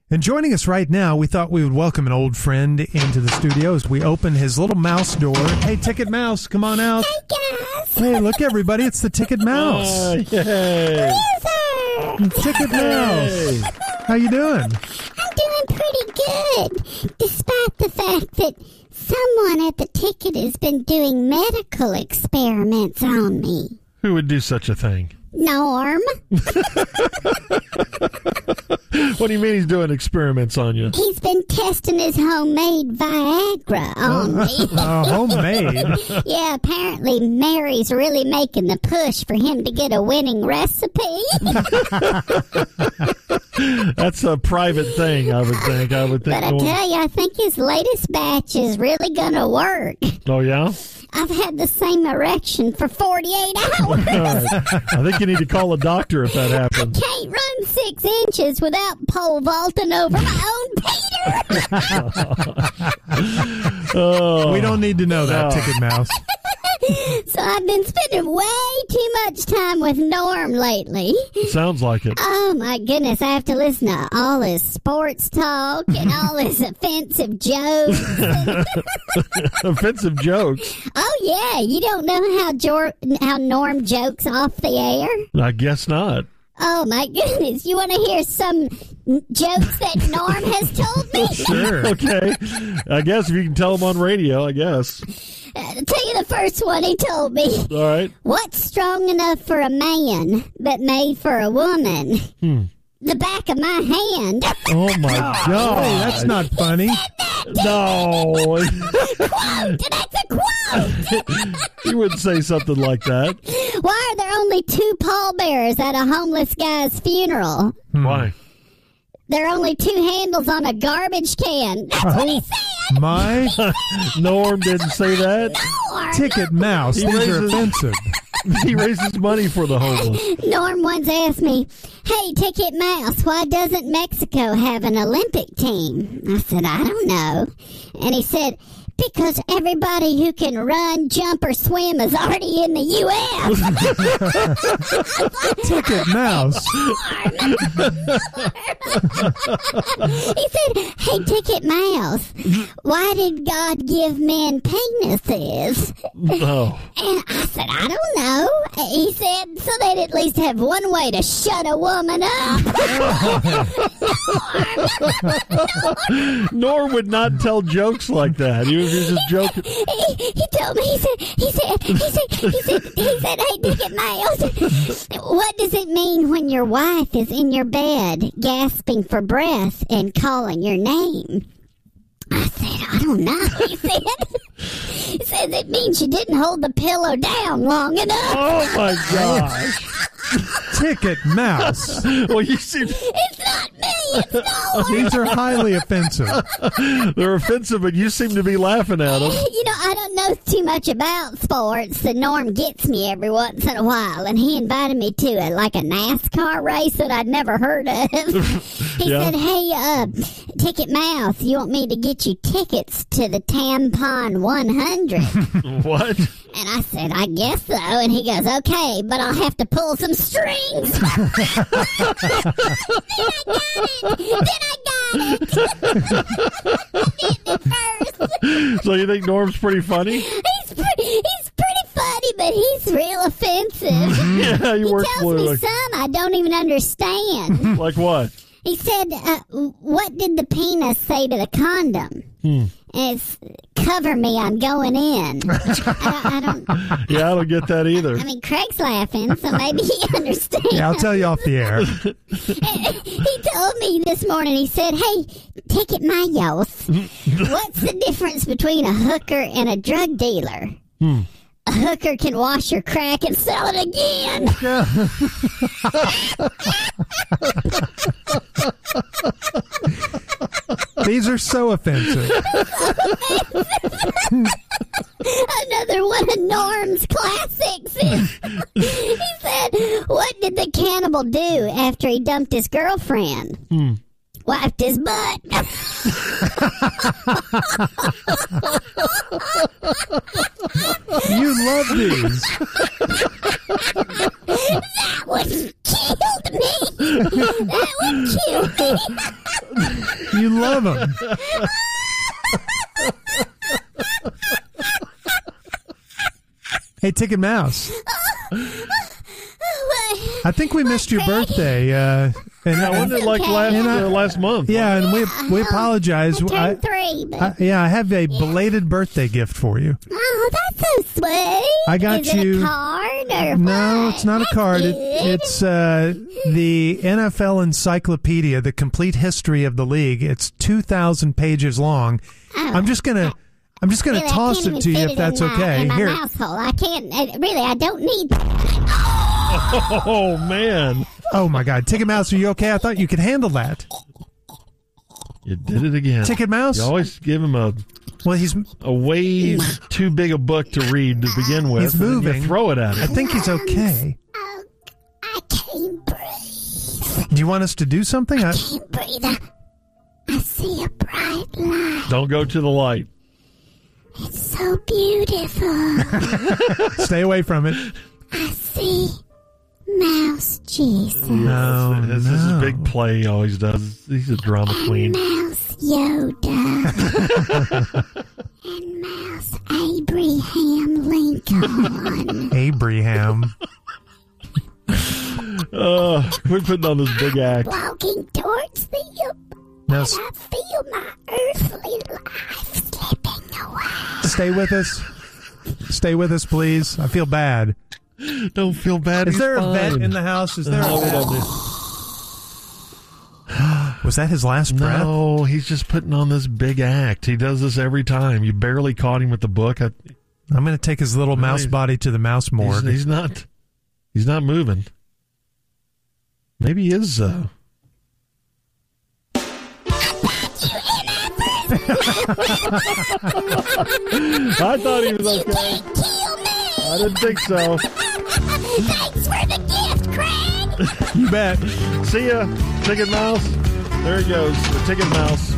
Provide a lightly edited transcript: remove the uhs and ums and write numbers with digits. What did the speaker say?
And joining us right now, we thought we would welcome an old friend into the studio as we open his little mouse door. Hey, Ticket Mouse, come on out. Hey, guys. Hey, look, everybody, it's the Ticket Mouse. Yay. Ticket Mouse. How you doing? I'm doing pretty good, despite the fact that someone at the Ticket has been doing medical experiments on me. Who would do such a thing? Norm. What do you mean he's doing experiments on you? He's been testing his homemade Viagra on me. Homemade? Yeah, apparently Mary's really making the push for him to get a winning recipe. That's a private thing, I would think. But I tell you, I think his latest batch is really gonna work. Oh, yeah? I've had the same erection for 48 hours. All right. I think you need to call a doctor if that happens. Can't run 6 inches without pole vaulting over my own Peter. We don't need to know that, Ticket Mouse. So I've been spending way too much time with Norm lately. Sounds like it. Oh, my goodness. I have to listen to all his sports talk and all his offensive jokes. Offensive jokes? Oh, yeah. You don't know how Norm jokes off the air? I guess not. Oh, my goodness. You want to hear some jokes that Norm has told me? Sure. Okay. I guess if you can tell them on radio, I guess. I'll tell you the first one he told me. All right. What's strong enough for a man but made for a woman? The back of my hand. Oh, my God. Hey, that's not funny. No. Quote! That's a quote! You wouldn't say something like that. Why are there only 2 pallbearers at a homeless guy's funeral? Why? There are only 2 handles on a garbage can. That's what he said! My Norm didn't say that. Norm! Ticket Mouse. He These are raises- offensive. He raises money for the homeless. Norm once asked me, hey, Ticket Mouse, why doesn't Mexico have an Olympic team? I said, I don't know. And he said, because everybody who can run, jump, or swim is already in the U.S. Ticket Mouse. He said, hey, Ticket Mouse, why did God give men penises? Oh. And I said, I don't know. He said, so they'd at least have one way to shut a woman up. Norm would not tell jokes like that. He was just joking. He told me, he said, hey, Ticket Mouse, what does it mean when your wife is in your bed gasping for breath and calling your name? I said, I don't know. He said it means you didn't hold the pillow down long enough. Oh, my gosh. Ticket Mouse. Well, you see, It's not me. It's Norm. These are highly offensive. they're offensive, but you seem to be laughing at them. You know, I don't know too much about sports. The Norm gets me every once in a while, and he invited me to a NASCAR race that I'd never heard of. He Yeah. said, hey, Ticket Mouse, you want me to get you tickets to the Tampon 100? What? And I said, I guess so. And he goes, okay, but I'll have to pull some strings. Then I got it. Did it first. So you think Norm's pretty funny? He's pretty funny, but he's real offensive. Yeah, you He work tells for me like, some I don't even understand. like what? He said, what did the penis say to the condom? And it's, cover me, I'm going in. I don't... Yeah, I don't get that either. I mean, Craig's laughing, so maybe he understands. Yeah, I'll tell you off the air. He told me this morning, he said, hey, Ticket Mouse, what's the difference between a hooker and a drug dealer? A hooker can wash your crack and sell it again. These are so offensive. Another one of Norm's classics is, he said, what did the cannibal do after he dumped his girlfriend? Wiped his butt. You love these. That one killed me. That one killed me. You love them. Hey, Ticket Mouse. I think we missed your birthday. And I wondered like last month. Yeah, and we apologize. I turned 3, but... I have a belated birthday gift for you. Oh, that's so sweet. I got Is you. it a card or No, what? it's not a card. It's the NFL Encyclopedia, the complete history of the league. It's 2,000 pages long. Oh. I'm just gonna Really, toss it to you if that's okay. In my Here. mouse hole. I can't. I don't need. Oh, man. Oh my God, Ticket Mouse, are you okay? I thought you could handle that. You did it again. Ticket Mouse. You always give him a He's way too big a book to read to begin with. He's and then moving. You throw it at I him. think he's okay. Oh, I can't breathe. Do you want us to do something? I can't breathe. I see a bright light. Don't go to the light. It's so beautiful. Stay away from it. I see Mouse Jesus. No, This is a big play he always does. He's a drama queen. Mouse Yoda. And Mouse Abraham Lincoln. Abraham. We're putting on this big act. Walking towards the Now, and I feel my earthly life slipping away. stay with us. Stay with us, please. I feel bad. Don't feel bad. Is he's there a fine. vet in the house? Is there a vet? Was that his last breath? No, he's just putting on this big act. He does this every time. You barely caught him with the book. I'm going to take his little mouse body to the mouse morgue. He's not moving. Maybe he is. I thought he was okay. Kill me! I didn't think so. Thanks for the gift, Craig! You bet. See ya, Ticket Mouse. There he goes, the Ticket Mouse.